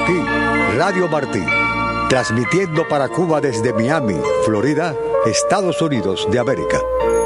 aquí, Radio Martí, transmitiendo para Cuba desde Miami, Florida, Estados Unidos de América.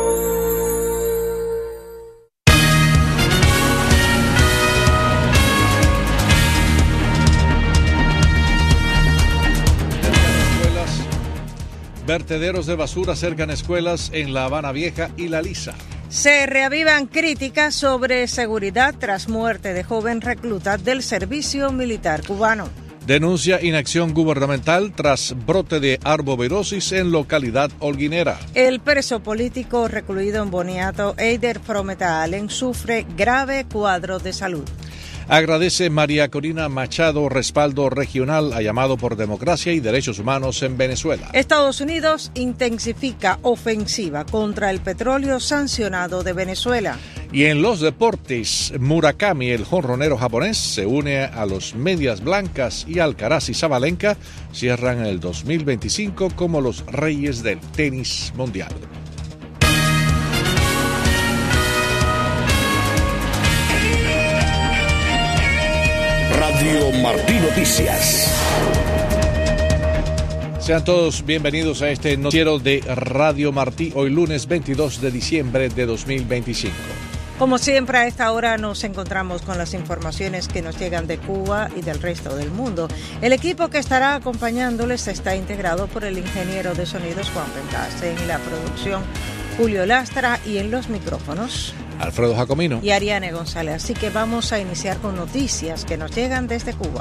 Vertederos de basura cercan escuelas en La Habana Vieja y La Lisa. Se reavivan críticas sobre seguridad tras muerte de joven recluta del servicio militar cubano. Denuncia inacción gubernamental tras brote de arbovirosis en localidad holguinera. El preso político recluido en Boniato, Eider Frometa Allen, sufre grave cuadro de salud. Agradece María Corina Machado respaldo regional a llamado por democracia y derechos humanos en Venezuela. Estados Unidos intensifica ofensiva contra el petróleo sancionado de Venezuela. Y en los deportes, Murakami, el jonronero japonés, se une a los Medias Blancas y Alcaraz y Sabalenka cierran el 2025 como los reyes del tenis mundial. Radio Martí Noticias. Sean todos bienvenidos a este noticiero de Radio Martí, hoy lunes 22 de diciembre de 2025. Como siempre, a esta hora nos encontramos con las informaciones que nos llegan de Cuba y del resto del mundo. El equipo que estará acompañándoles está integrado por el ingeniero de sonidos Juan Pentase, en la producción Julio Lastra y en los micrófonos Alfredo Jacomino y Ariane González. Así que vamos a iniciar con noticias que nos llegan desde Cuba.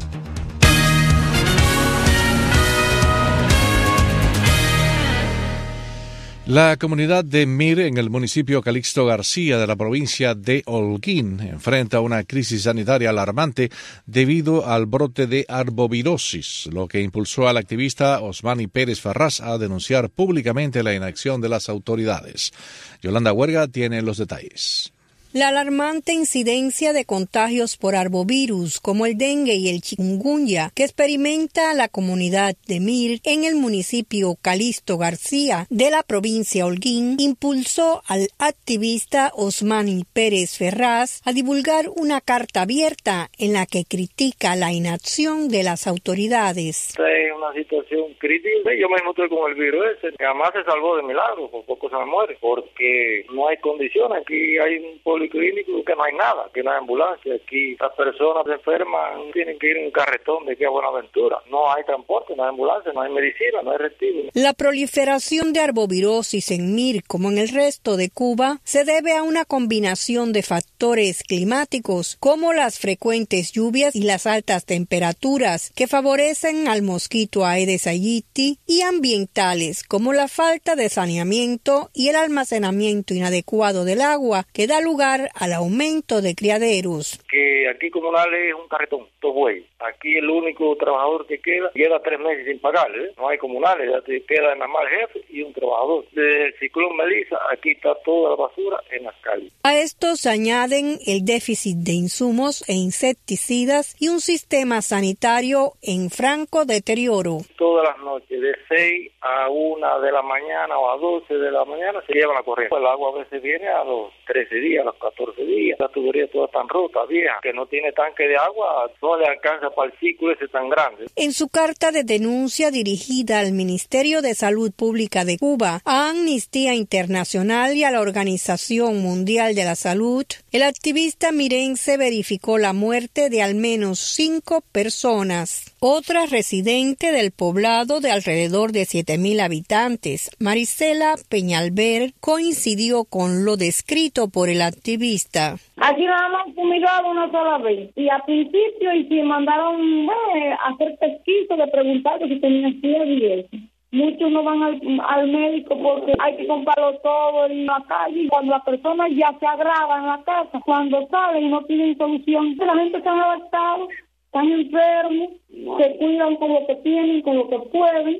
La comunidad de Mir, en el municipio Calixto García de la provincia de Holguín, enfrenta una crisis sanitaria alarmante debido al brote de arbovirosis, lo que impulsó al activista Osmani Pérez Ferraz a denunciar públicamente la inacción de las autoridades. Yolanda Huerga tiene los detalles. La alarmante incidencia de contagios por arbovirus como el dengue y el chikungunya que experimenta la comunidad de Mir en el municipio Calixto García de la provincia Holguín impulsó al activista Osmani Pérez Ferraz a divulgar una carta abierta en la que critica la inacción de las autoridades. Esta es una situación crítica. Yo mismo estoy con el virus ese, que además se salvó de milagro, por poco se me muere, porque no hay condiciones. Aquí hay un policlínico que no hay nada, que no hay ambulancia. Aquí las personas enfermas tienen que ir en un carretón de aquí a Buenaventura. No hay transporte, no hay ambulancia, no hay medicina, no hay recibo. La proliferación de arbovirosis en Mir, como en el resto de Cuba, se debe a una combinación de factores climáticos, como las frecuentes lluvias y las altas temperaturas, que favorecen al mosquito Aedes aegypti, y ambientales, como la falta de saneamiento y el almacenamiento inadecuado del agua, que da lugar al aumento de criaderos. Que aquí comunal es un carretón, todo güey. Aquí el único trabajador que queda, lleva 3 meses sin pagarle, No hay comunales, ya te queda nada más el jefe y un trabajador. Desde el ciclón Melissa, aquí está toda la basura en las calles. A esto se añaden el déficit de insumos e insecticidas y un sistema sanitario en franco deterioro. Todas las noches, de 6 a 1 de la mañana o a 12 de la mañana, se lleva la corriente. El agua a veces viene a los 13 días, a los 14 días. La tubería toda tan rota, vieja, que no tiene tanque de agua, no le alcanza para el ciclo ese tan grande. En su carta de denuncia dirigida al Ministerio de Salud Pública de Cuba, a Amnistía Internacional y a la Organización Mundial de la Salud, el activista mirense verificó la muerte de al menos 5 personas. Otra residente del poblado de alrededor de 7,000 habitantes, Marisela Peñalver, coincidió con lo descrito por el activista. Aquí nada más fumigado una sola vez. Y al principio y si mandaron a hacer pesquisa de preguntar si tenían fiebre y eso. Muchos no van al médico porque hay que comprarlo todo en la calle. Y cuando las personas ya se agravan en la casa, cuando salen y no tienen solución, la gente está adaptada, están enfermos, se cuidan con lo que tienen, con lo que pueden.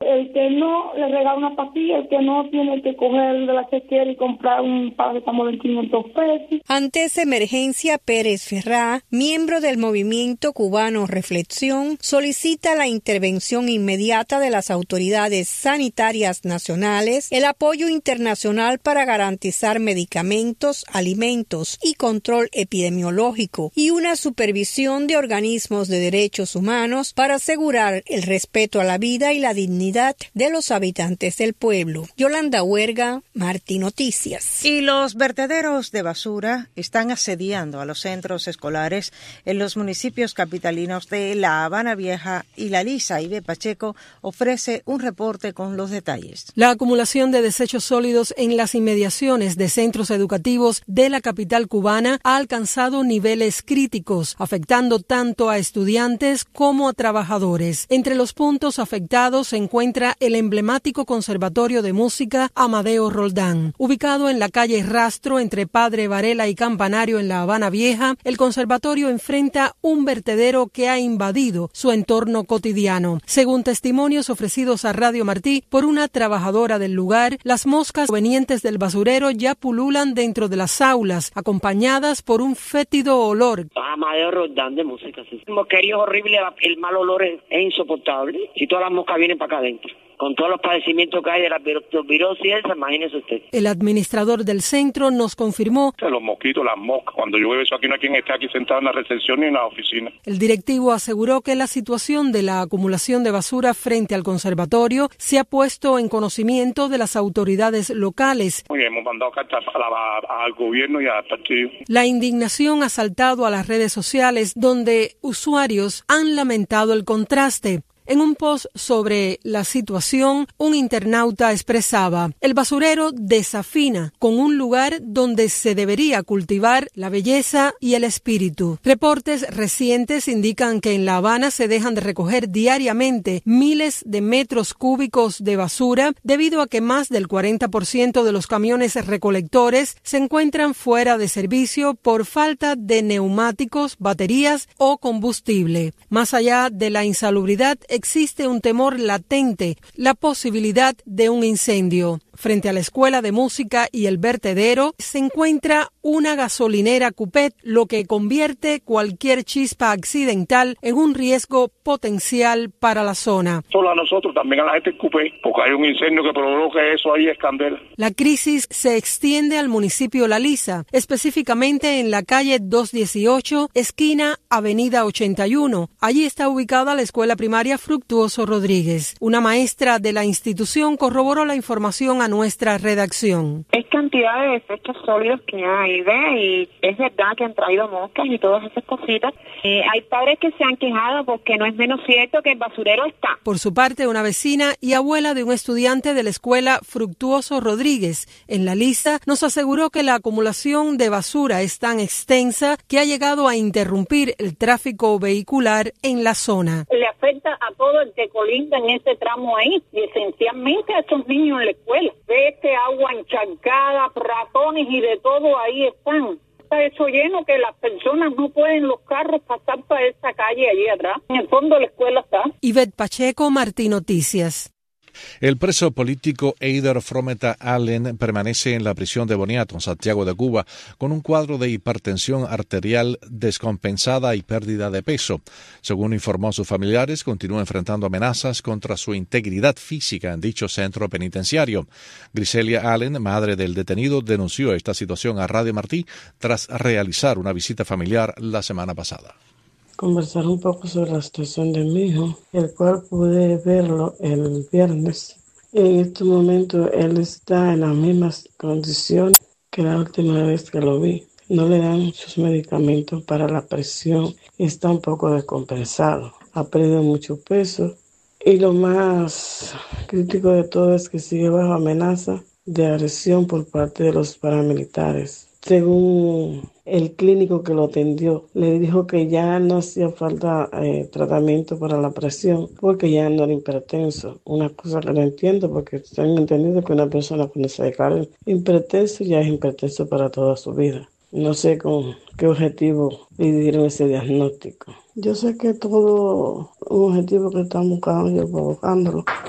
El que no le regala una pastilla, el que no tiene que coger de la chequera y comprar un paracetamol en 500 pesos. Ante esa emergencia, Pérez Ferrá, miembro del movimiento cubano Reflexión, solicita la intervención inmediata de las autoridades sanitarias nacionales, el apoyo internacional para garantizar medicamentos, alimentos y control epidemiológico y una supervisión de organismos de derechos humanos para asegurar el respeto a la vida y la dignidad de los habitantes del pueblo. Yolanda Huerga, Martí Noticias. Y los vertederos de basura están asediando a los centros escolares en los municipios capitalinos de La Habana Vieja y La Lisa. Ivette Pacheco ofrece un reporte con los detalles. La acumulación de desechos sólidos en las inmediaciones de centros educativos de la capital cubana ha alcanzado niveles críticos, afectando tanto a estudiantes como a trabajadores. Entre los puntos afectados se encuentra el emblemático Conservatorio de Música Amadeo Roldán. Ubicado en la calle Rastro entre Padre Varela y Campanario en La Habana Vieja, el conservatorio enfrenta un vertedero que ha invadido su entorno cotidiano. Según testimonios ofrecidos a Radio Martí por una trabajadora del lugar, las moscas provenientes del basurero ya pululan dentro de las aulas, acompañadas por un fétido olor. Amadeo Roldán de Música, sí. El mosquerío es horrible, el mal olor es insoportable. Si todas las moscas vienen para acá adentro, con todos los padecimientos que hay de la virosis, imagínese usted. El administrador del centro nos confirmó. Los mosquitos, las moscas. Cuando llueve eso aquí no hay quien esté aquí sentado en la recepción ni en la oficina. El directivo aseguró que la situación de la acumulación de basura frente al conservatorio se ha puesto en conocimiento de las autoridades locales. Muy bien, hemos mandado cartas al gobierno y al partido. La indignación ha saltado a las redes sociales, donde usuarios han lamentado el contraste. En un post sobre la situación, un internauta expresaba: el basurero desafina con un lugar donde se debería cultivar la belleza y el espíritu. Reportes recientes indican que en La Habana se dejan de recoger diariamente miles de metros cúbicos de basura debido a que más del 40% de los camiones recolectores se encuentran fuera de servicio por falta de neumáticos, baterías o combustible. Más allá de la insalubridad, existe un temor latente, la posibilidad de un incendio. Frente a la escuela de música y el vertedero se encuentra una gasolinera Cupet, lo que convierte cualquier chispa accidental en un riesgo potencial para la zona. Solo a nosotros, también a la gente Cupet, porque hay un incendio que provoca eso ahí, es candela. La crisis se extiende al municipio La Lisa, específicamente en la calle 218, esquina Avenida 81. Allí está ubicada la escuela primaria Fructuoso Rodríguez. Una maestra de la institución corroboró la información a nuestra redacción. Es cantidad de desechos sólidos que hay, ¿ve? Y es verdad que han traído moscas y todas esas cositas. Hay padres que se han quejado porque no es menos cierto que el basurero está. Por su parte, una vecina y abuela de un estudiante de la escuela Fructuoso Rodríguez en La Lisa nos aseguró que la acumulación de basura es tan extensa que ha llegado a interrumpir el tráfico vehicular en la zona. Le afecta a todo el que colinda en ese tramo ahí y esencialmente a esos niños en la escuela. Ve este agua encharcada, ratones y de todo ahí están. Está eso lleno que las personas no pueden los carros pasar para esa calle allí atrás. En el fondo de la escuela está. Ivette Pacheco, Martí Noticias. El preso político Eider Frometa Allen permanece en la prisión de Boniato, en Santiago de Cuba, con un cuadro de hipertensión arterial descompensada y pérdida de peso. Según informó sus familiares, continúa enfrentando amenazas contra su integridad física en dicho centro penitenciario. Griselia Allen, madre del detenido, denunció esta situación a Radio Martí tras realizar una visita familiar la semana pasada. Conversar un poco sobre la situación de mi hijo, el cual pude verlo el viernes. En este momento él está en las mismas condiciones que la última vez que lo vi. No le dan sus medicamentos para la presión y está un poco descompensado. Ha perdido mucho peso y lo más crítico de todo es que sigue bajo amenaza de agresión por parte de los paramilitares. Según el clínico que lo atendió, le dijo que ya no hacía falta tratamiento para la presión porque ya no era hipertenso. Una cosa que no entiendo porque tengo entendido que una persona cuando se declara hipertenso ya es hipertenso para toda su vida. No sé con qué objetivo le dieron ese diagnóstico. Yo sé que todo un objetivo que están buscándolo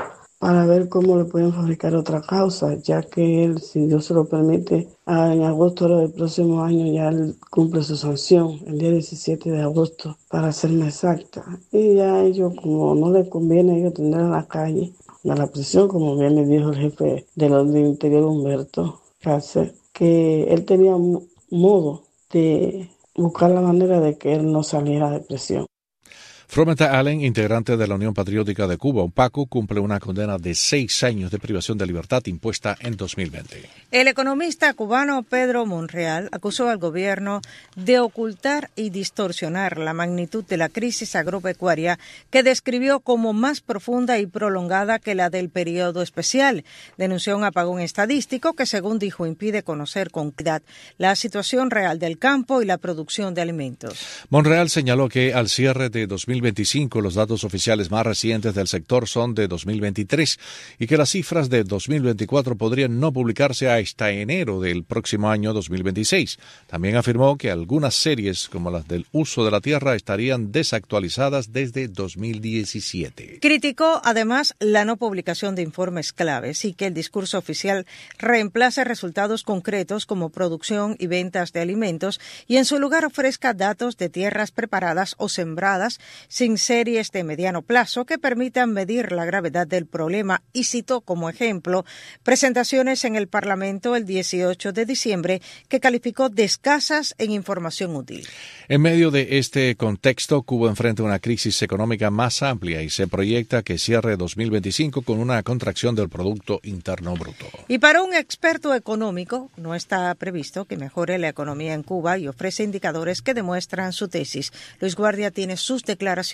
para ver cómo le pueden fabricar otra causa, ya que él, si Dios se lo permite, en agosto del próximo año ya él cumple su sanción, el día 17 de agosto, para serme exacta. Y ya ellos, como no les conviene a ellos tener en la calle, a la prisión, como bien le dijo el jefe del orden interior, Humberto Cáceres, que él tenía modo de buscar la manera de que él no saliera de prisión. Frometa Allen, integrante de la Unión Patriótica de Cuba, UNPACU, cumple una condena de 6 años de privación de libertad impuesta en 2020. El economista cubano Pedro Monreal acusó al gobierno de ocultar y distorsionar la magnitud de la crisis agropecuaria que describió como más profunda y prolongada que la del periodo especial. Denunció un apagón estadístico que, según dijo, impide conocer con claridad la situación real del campo y la producción de alimentos. Monreal señaló que al cierre de 2025 los datos oficiales más recientes del sector son de 2023 y que las cifras de 2024 podrían no publicarse hasta enero del próximo año 2026. También afirmó que algunas series, como las del uso de la tierra, estarían desactualizadas desde 2017. Criticó además la no publicación de informes claves y que el discurso oficial reemplace resultados concretos como producción y ventas de alimentos y en su lugar ofrezca datos de tierras preparadas o sembradas sin series de mediano plazo que permitan medir la gravedad del problema, y citó como ejemplo presentaciones en el Parlamento el 18 de diciembre que calificó de escasas en información útil. En medio de este contexto, Cuba enfrenta una crisis económica más amplia y se proyecta que cierre 2025 con una contracción del Producto Interno Bruto. Y para un experto económico, no está previsto que mejore la economía en Cuba y ofrece indicadores que demuestran su tesis. Luis Guardia tiene sus declaraciones.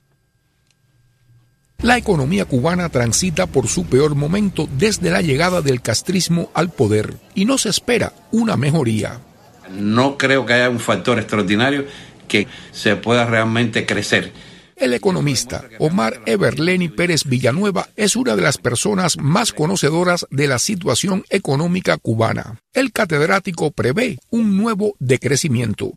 La economía cubana transita por su peor momento desde la llegada del castrismo al poder y no se espera una mejoría. No creo que haya un factor extraordinario que se pueda realmente crecer. El economista Omar Everleni Pérez Villanueva es una de las personas más conocedoras de la situación económica cubana. El catedrático prevé un nuevo decrecimiento.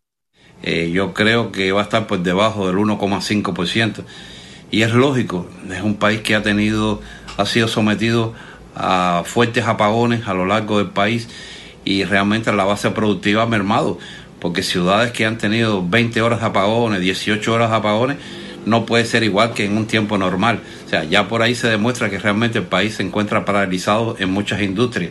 Yo creo que va a estar por debajo del 1,5%. Y es lógico, es un país que ha sido sometido a fuertes apagones a lo largo del país y realmente la base productiva ha mermado, porque ciudades que han tenido 20 horas de apagones, 18 horas de apagones, no puede ser igual que en un tiempo normal. O sea, ya por ahí se demuestra que realmente el país se encuentra paralizado en muchas industrias.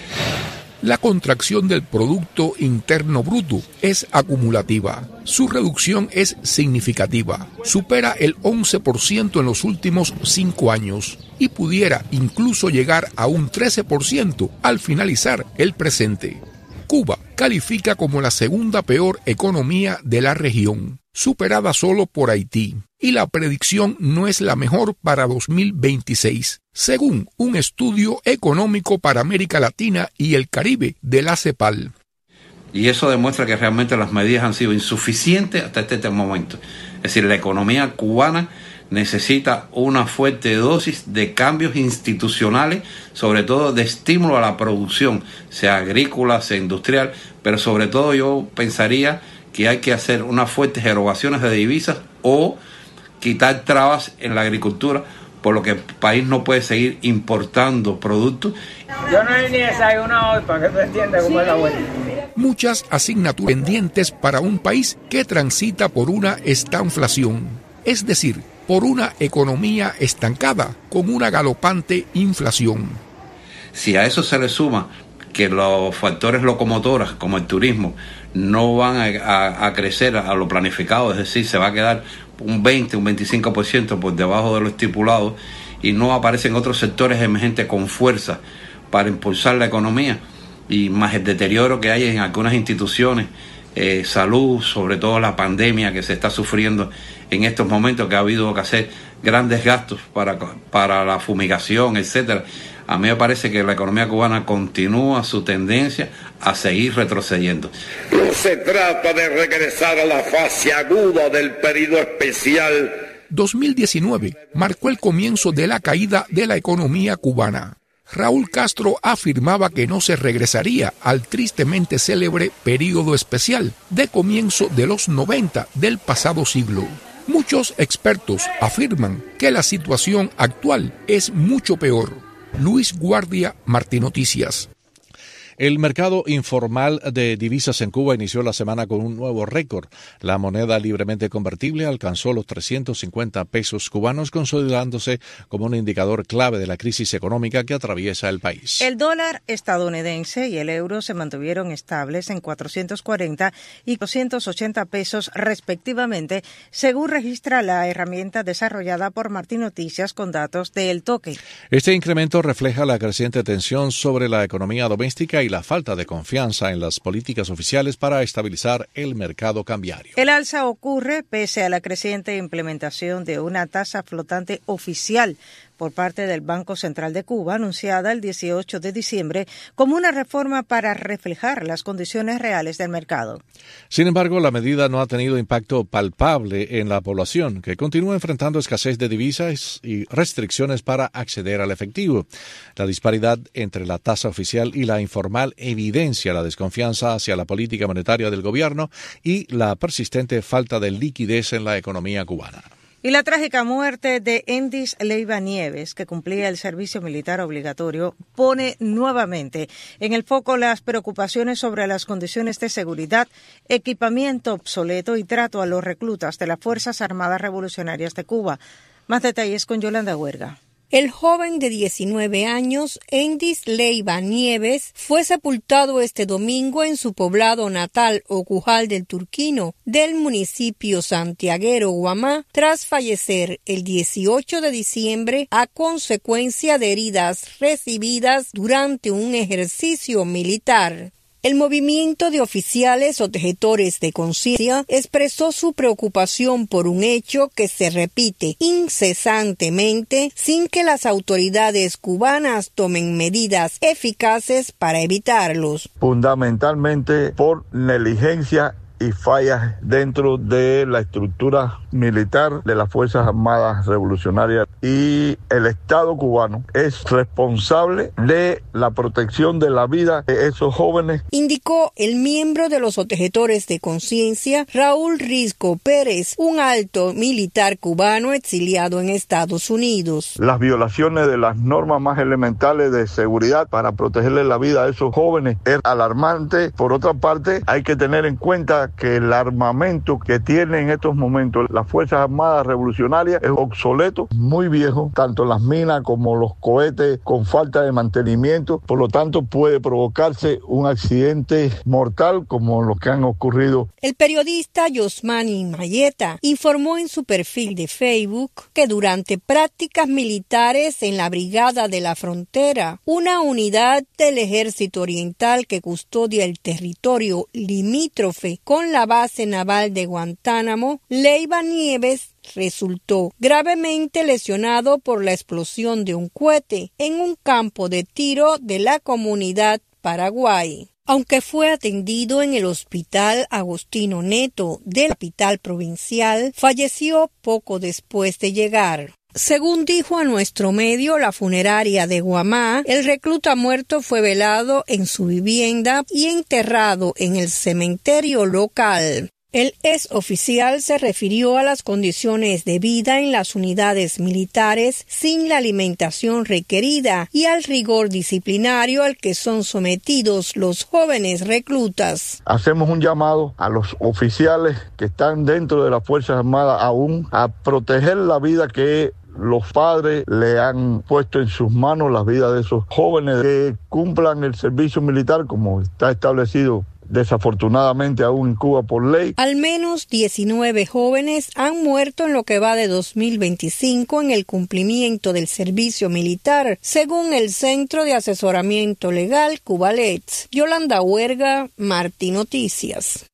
La contracción del Producto Interno Bruto es acumulativa. Su reducción es significativa. Supera el 11% en los últimos 5 años y pudiera incluso llegar a un 13% al finalizar el presente. Cuba califica como la segunda peor economía de la región, superada solo por Haití, y la predicción no es la mejor para 2026, según un estudio económico para América Latina y el Caribe de la CEPAL. Y eso demuestra que realmente las medidas han sido insuficientes hasta este momento. Es decir, la economía cubana necesita una fuerte dosis de cambios institucionales, sobre todo de estímulo a la producción, sea agrícola, sea industrial, pero sobre todo yo pensaría que hay que hacer unas fuertes erogaciones de divisas o quitar trabas en la agricultura, por lo que el país no puede seguir importando productos. Yo no he ni desayunado hoy, para que tú entiendas cómo es la vuelta. Muchas asignaturas pendientes para un país que transita por una estanflación, es decir, por una economía estancada con una galopante inflación. Si a eso se le suma que los factores locomotores como el turismo no van a crecer a lo planificado, es decir, se va a quedar un 20, un 25% por debajo de lo estipulado y no aparecen otros sectores emergentes con fuerza para impulsar la economía, y más el deterioro que hay en algunas instituciones, salud, sobre todo la pandemia que se está sufriendo en estos momentos, que ha habido que hacer grandes gastos para la fumigación, etcétera. A mí me parece que la economía cubana continúa su tendencia a seguir retrocediendo. No se trata de regresar a la fase aguda del periodo especial. 2019 marcó el comienzo de la caída de la economía cubana. Raúl Castro afirmaba que no se regresaría al tristemente célebre periodo especial de comienzo de los 90 del pasado siglo. Muchos expertos afirman que la situación actual es mucho peor. Luis Guardia, Martín Noticias. El mercado informal de divisas en Cuba inició la semana con un nuevo récord. La moneda libremente convertible alcanzó los 350 pesos cubanos, consolidándose como un indicador clave de la crisis económica que atraviesa el país. El dólar estadounidense y el euro se mantuvieron estables en 440 y 280 pesos respectivamente, según registra la herramienta desarrollada por Martín Noticias con datos de El Toque. Este incremento refleja la creciente tensión sobre la economía doméstica y la falta de confianza en las políticas oficiales para estabilizar el mercado cambiario. El alza ocurre pese a la creciente implementación de una tasa flotante oficial por parte del Banco Central de Cuba, anunciada el 18 de diciembre como una reforma para reflejar las condiciones reales del mercado. Sin embargo, la medida no ha tenido impacto palpable en la población, que continúa enfrentando escasez de divisas y restricciones para acceder al efectivo. La disparidad entre la tasa oficial y la informal evidencia la desconfianza hacia la política monetaria del gobierno y la persistente falta de liquidez en la economía cubana. Y la trágica muerte de Endis Leiva Nieves, que cumplía el servicio militar obligatorio, pone nuevamente en el foco las preocupaciones sobre las condiciones de seguridad, equipamiento obsoleto y trato a los reclutas de las Fuerzas Armadas Revolucionarias de Cuba. Más detalles con Yolanda Huerga. El joven de 19 años, Endis Leiva Nieves, fue sepultado este domingo en su poblado natal, Ocujal del Turquino, del municipio santiaguero Guamá, tras fallecer el 18 de diciembre a consecuencia de heridas recibidas durante un ejercicio militar. El movimiento de oficiales objetores de conciencia expresó su preocupación por un hecho que se repite incesantemente sin que las autoridades cubanas tomen medidas eficaces para evitarlos. Fundamentalmente por negligencia y fallas dentro de la estructura militar de las Fuerzas Armadas Revolucionarias, y el Estado cubano es responsable de la protección de la vida de esos jóvenes, indicó el miembro de los objetores de conciencia, Raúl Risco Pérez, un alto militar cubano exiliado en Estados Unidos. Las violaciones de las normas más elementales de seguridad para protegerle la vida a esos jóvenes es alarmante. Por otra parte, hay que tener en cuenta que el armamento que tienen en estos momentos las Fuerzas Armadas Revolucionarias es obsoleto, muy viejo, tanto las minas como los cohetes con falta de mantenimiento, por lo tanto puede provocarse un accidente mortal como los que han ocurrido. El periodista Yosmani Mayeta informó en su perfil de Facebook que durante prácticas militares en la Brigada de la Frontera, una unidad del Ejército Oriental que custodia el territorio limítrofe con la base naval de Guantánamo, Leiva Nieves resultó gravemente lesionado por la explosión de un cohete en un campo de tiro de la comunidad Paraguay. Aunque fue atendido en el Hospital Agostino Neto de la capital provincial, falleció poco después de llegar. Según dijo a nuestro medio la funeraria de Guamá, el recluta muerto fue velado en su vivienda y enterrado en el cementerio local. El ex oficial se refirió a las condiciones de vida en las unidades militares sin la alimentación requerida y al rigor disciplinario al que son sometidos los jóvenes reclutas. Hacemos un llamado a los oficiales que están dentro de las Fuerzas Armadas aún a proteger la vida que los padres le han puesto en sus manos, las vidas de esos jóvenes, que cumplan el servicio militar como está establecido desafortunadamente aún en Cuba por ley. Al menos 19 jóvenes han muerto en lo que va de 2025 en el cumplimiento del servicio militar, según el Centro de Asesoramiento Legal Cubalets. Yolanda Huerga, Martín Noticias.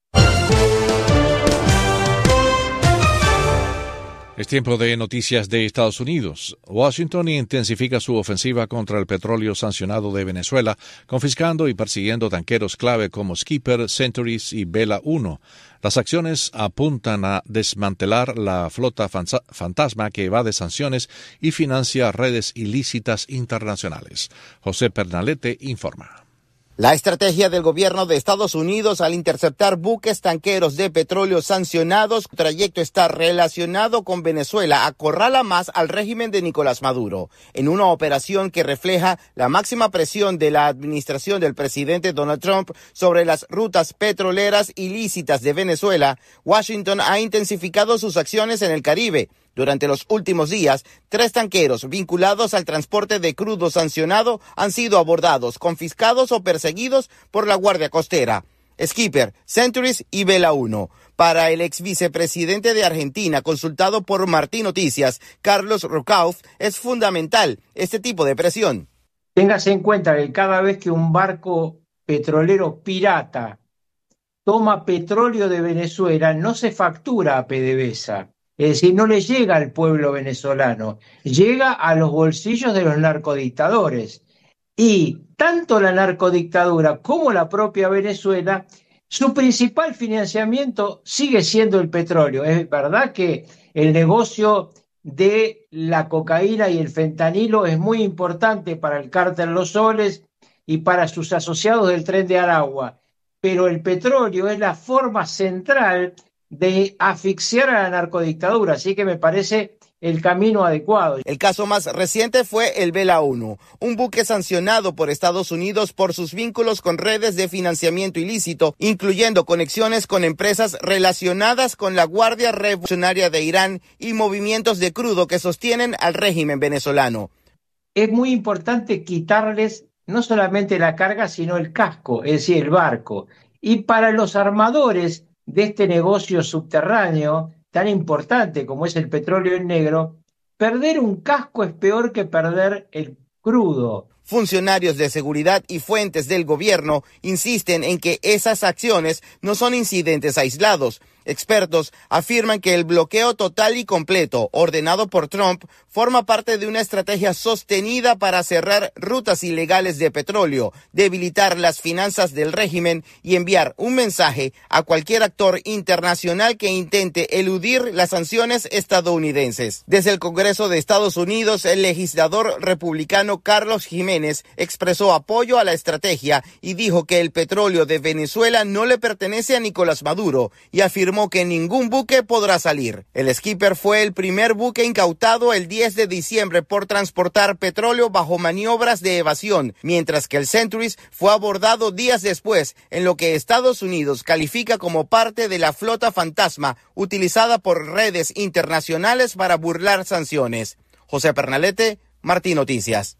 Es tiempo de noticias de Estados Unidos. Washington intensifica su ofensiva contra el petróleo sancionado de Venezuela, confiscando y persiguiendo tanqueros clave como Skipper, Centuries y Vela 1. Las acciones apuntan a desmantelar la flota fantasma que evade sanciones y financia redes ilícitas internacionales. José Pernalete informa. La estrategia del gobierno de Estados Unidos al interceptar buques tanqueros de petróleo sancionados, el trayecto está relacionado con Venezuela, acorrala más al régimen de Nicolás Maduro, en una operación que refleja la máxima presión de la administración del presidente Donald Trump sobre las rutas petroleras ilícitas de Venezuela. Washington ha intensificado sus acciones en el Caribe. Durante los últimos días, 3 tanqueros vinculados al transporte de crudo sancionado han sido abordados, confiscados o perseguidos por la Guardia Costera. Skipper, Centuries y Vela 1. Para el ex vicepresidente de Argentina, consultado por Martín Noticias, Carlos Rucauf, es fundamental este tipo de presión. Téngase en cuenta que cada vez que un barco petrolero pirata toma petróleo de Venezuela, no se factura a PDVSA. Es decir, no le llega al pueblo venezolano, llega a los bolsillos de los narcodictadores. Y tanto la narcodictadura como la propia Venezuela, su principal financiamiento sigue siendo el petróleo. Es verdad que el negocio de la cocaína y el fentanilo es muy importante para el cártel Los Soles y para sus asociados del Tren de Aragua, pero el petróleo es la forma central de asfixiar a la narcodictadura, así que me parece el camino adecuado. El caso más reciente fue el Vela 1, un buque sancionado por Estados Unidos por sus vínculos con redes de financiamiento ilícito, incluyendo conexiones con empresas relacionadas con la Guardia Revolucionaria de Irán y movimientos de crudo que sostienen al régimen venezolano. Es muy importante quitarles no solamente la carga, sino el casco, es decir, el barco. Y para los armadores de este negocio subterráneo tan importante como es el petróleo en negro, perder un casco es peor que perder el crudo. Funcionarios de seguridad y fuentes del gobierno insisten en que esas acciones no son incidentes aislados. Expertos afirman que el bloqueo total y completo ordenado por Trump forma parte de una estrategia sostenida para cerrar rutas ilegales de petróleo, debilitar las finanzas del régimen y enviar un mensaje a cualquier actor internacional que intente eludir las sanciones estadounidenses. Desde el Congreso de Estados Unidos, el legislador republicano Carlos Jiménez expresó apoyo a la estrategia y dijo que el petróleo de Venezuela no le pertenece a Nicolás Maduro y afirmó que ningún buque podrá salir. El Skipper fue el primer buque incautado el 10 de diciembre por transportar petróleo bajo maniobras de evasión, mientras que el Centuries fue abordado días después, en lo que Estados Unidos califica como parte de la flota fantasma utilizada por redes internacionales para burlar sanciones. José Pernalete, Martín Noticias.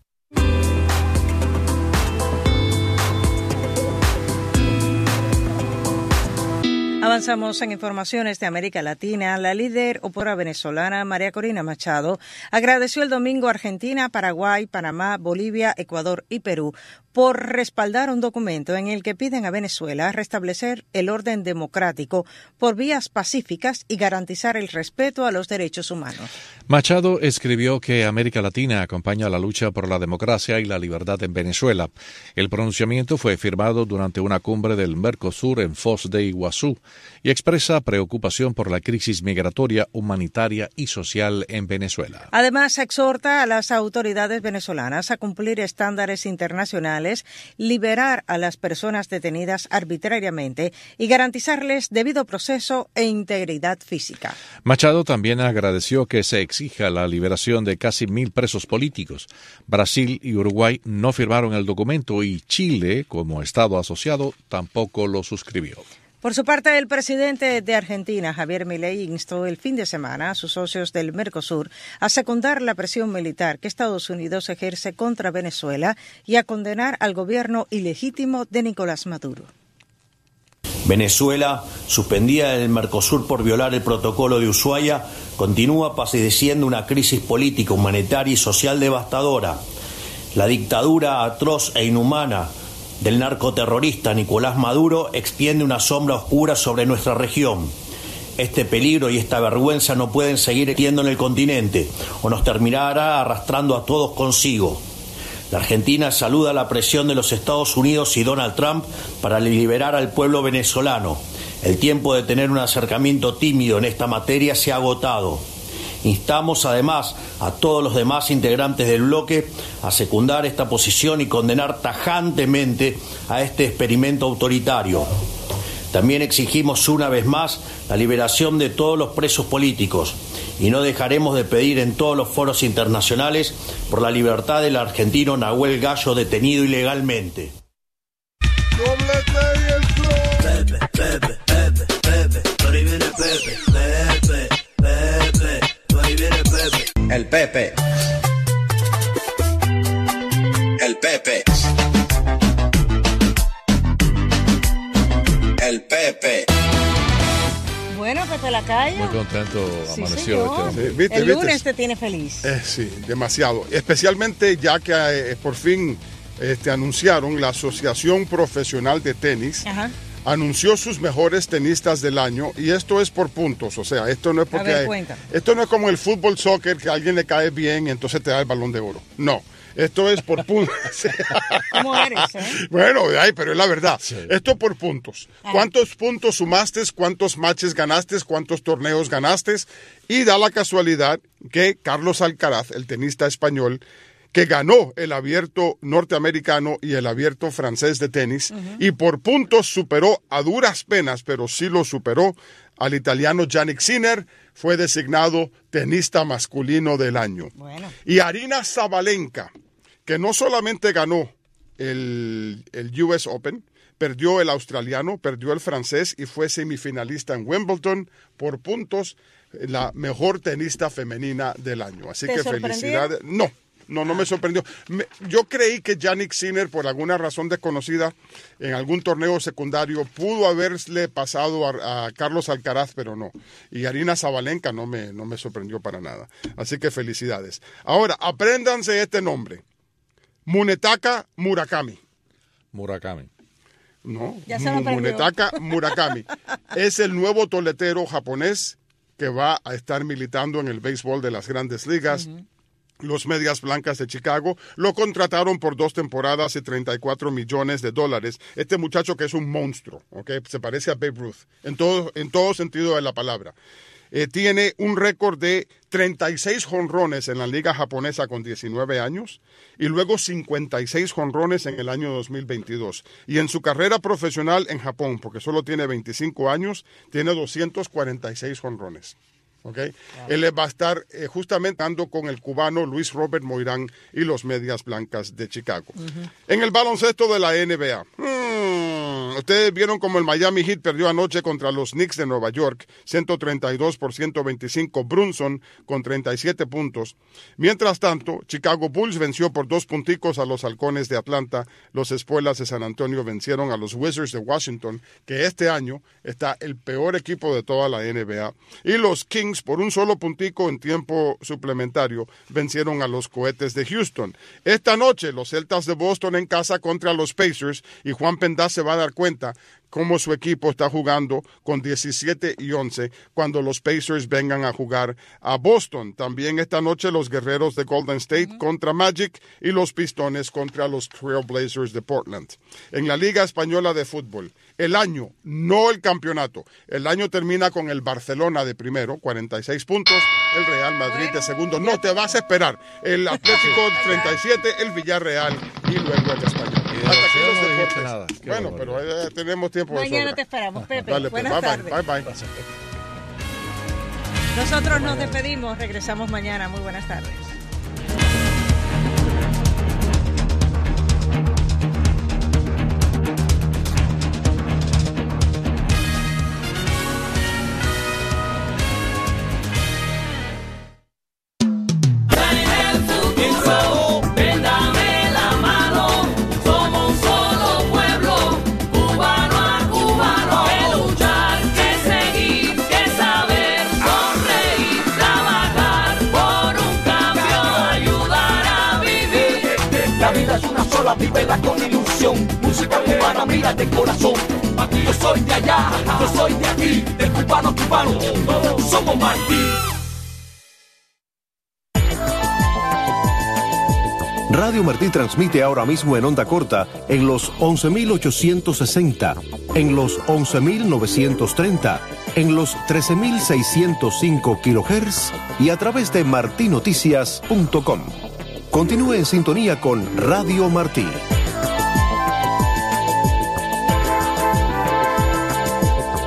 Avanzamos en informaciones de América Latina. La líder opositora venezolana María Corina Machado agradeció el domingo a Argentina, Paraguay, Panamá, Bolivia, Ecuador y Perú por respaldar un documento en el que piden a Venezuela restablecer el orden democrático por vías pacíficas y garantizar el respeto a los derechos humanos. Machado escribió que América Latina acompaña la lucha por la democracia y la libertad en Venezuela. El pronunciamiento fue firmado durante una cumbre del Mercosur en Foz de Iguazú y expresa preocupación por la crisis migratoria, humanitaria y social en Venezuela. Además, exhorta a las autoridades venezolanas a cumplir estándares internacionales, liberar a las personas detenidas arbitrariamente y garantizarles debido proceso e integridad física. Machado también agradeció que se exija la liberación de casi 1,000 presos políticos. Brasil y Uruguay no firmaron el documento y Chile, como Estado asociado, tampoco lo suscribió. Por su parte, el presidente de Argentina, Javier Milei, instó el fin de semana a sus socios del Mercosur a secundar la presión militar que Estados Unidos ejerce contra Venezuela y a condenar al gobierno ilegítimo de Nicolás Maduro. Venezuela, suspendida del Mercosur por violar el protocolo de Ushuaia, continúa padeciendo una crisis política, humanitaria y social devastadora. La dictadura atroz e inhumana del narcoterrorista Nicolás Maduro extiende una sombra oscura sobre nuestra región. Este peligro y esta vergüenza no pueden seguir existiendo en el continente o nos terminará arrastrando a todos consigo. La Argentina saluda la presión de los Estados Unidos y Donald Trump para liberar al pueblo venezolano. El tiempo de tener un acercamiento tímido en esta materia se ha agotado. Instamos además a todos los demás integrantes del bloque a secundar esta posición y condenar tajantemente a este experimento autoritario. También exigimos una vez más la liberación de todos los presos políticos y no dejaremos de pedir en todos los foros internacionales por la libertad del argentino Nahuel Gallo, detenido ilegalmente. El Pepe. El Pepe. El Pepe. Bueno, Pepe Lacayo. Muy contento amaneció. Sí, el lunes te tiene feliz. Sí, demasiado. Especialmente ya que por fin anunciaron la Asociación Profesional de Tenis. Ajá. Anunció sus mejores tenistas del año y esto es por puntos, o sea, esto no es porque esto no es como el fútbol soccer que a alguien le cae bien y entonces te da el balón de oro. No, esto es por puntos. ¿Cómo eres? Bueno, pero es la verdad. Sí. Esto por puntos. ¿Cuántos puntos sumaste? ¿Cuántos matches ganaste? ¿Cuántos torneos ganaste? Y da la casualidad que Carlos Alcaraz, el tenista español, que ganó el abierto norteamericano y el abierto francés de tenis, y por puntos superó a duras penas, pero sí lo superó al italiano Jannik Sinner, fue designado tenista masculino del año. Bueno. Y Aryna Sabalenka, que no solamente ganó el US Open, perdió el australiano, perdió el francés y fue semifinalista en Wimbledon por puntos, la mejor tenista femenina del año. Así que felicidades. No me sorprendió. Yo creí que Jannik Sinner, por alguna razón desconocida, en algún torneo secundario, pudo haberle pasado a Carlos Alcaraz, pero no. Y Aryna Sabalenka no me sorprendió para nada. Así que felicidades. Ahora, apréndanse este nombre. Munetaka Murakami. No, Munetaka Murakami. Es el nuevo toletero japonés que va a estar militando en el béisbol de las Grandes Ligas. Los Medias Blancas de Chicago lo contrataron por 2 temporadas y $34 millones. Este muchacho que es un monstruo, ¿okay? Se parece a Babe Ruth, en todo sentido de la palabra. Tiene un récord de 36 jonrones en la liga japonesa con 19 años y luego 56 jonrones en el año 2022. Y en su carrera profesional en Japón, porque solo tiene 25 años, tiene 246 jonrones. Okay. Él va a estar justamente andando con el cubano Luis Robert Moirán y los Medias Blancas de Chicago. En el baloncesto de la NBA, ustedes vieron como el Miami Heat perdió anoche contra los Knicks de Nueva York, 132 por 125, Brunson con 37 puntos. Mientras tanto, Chicago Bulls venció por 2 punticos a los Halcones de Atlanta, los Espuelas de San Antonio vencieron a los Wizards de Washington, que este año está el peor equipo de toda la NBA, y los Kings por un solo puntico en tiempo suplementario vencieron a los Cohetes de Houston. Esta noche los Celtas de Boston en casa contra los Pacers y Juan Pendaz se va a dar cuenta cómo su equipo está jugando con 17-11 cuando los Pacers vengan a jugar a Boston. También esta noche los Guerreros de Golden State contra Magic y los Pistones contra los Trail Blazers de Portland. En la Liga Española de Fútbol, el año, no el campeonato, el año termina con el Barcelona de primero, 46 puntos, el Real Madrid de segundo, no te vas a esperar, el Atlético 37, el Villarreal y luego el Español. Hasta aquí los deportes. Nada. Bueno, bueno, pero tenemos tiempo de sobra. Mañana te esperamos, Pepe. Dale, buenas tardes. Bye. Nosotros nos despedimos, regresamos mañana. Muy buenas tardes. Vívela con ilusión, música cubana, mira de corazón. Aquí yo soy de allá, yo soy de aquí, del cubano cubano, todos somos Martí. Radio Martí transmite ahora mismo en onda corta en los 11.860, en los 11.930, en los 13.605 kHz y a través de martinoticias.com. Continúe en sintonía con Radio Martí.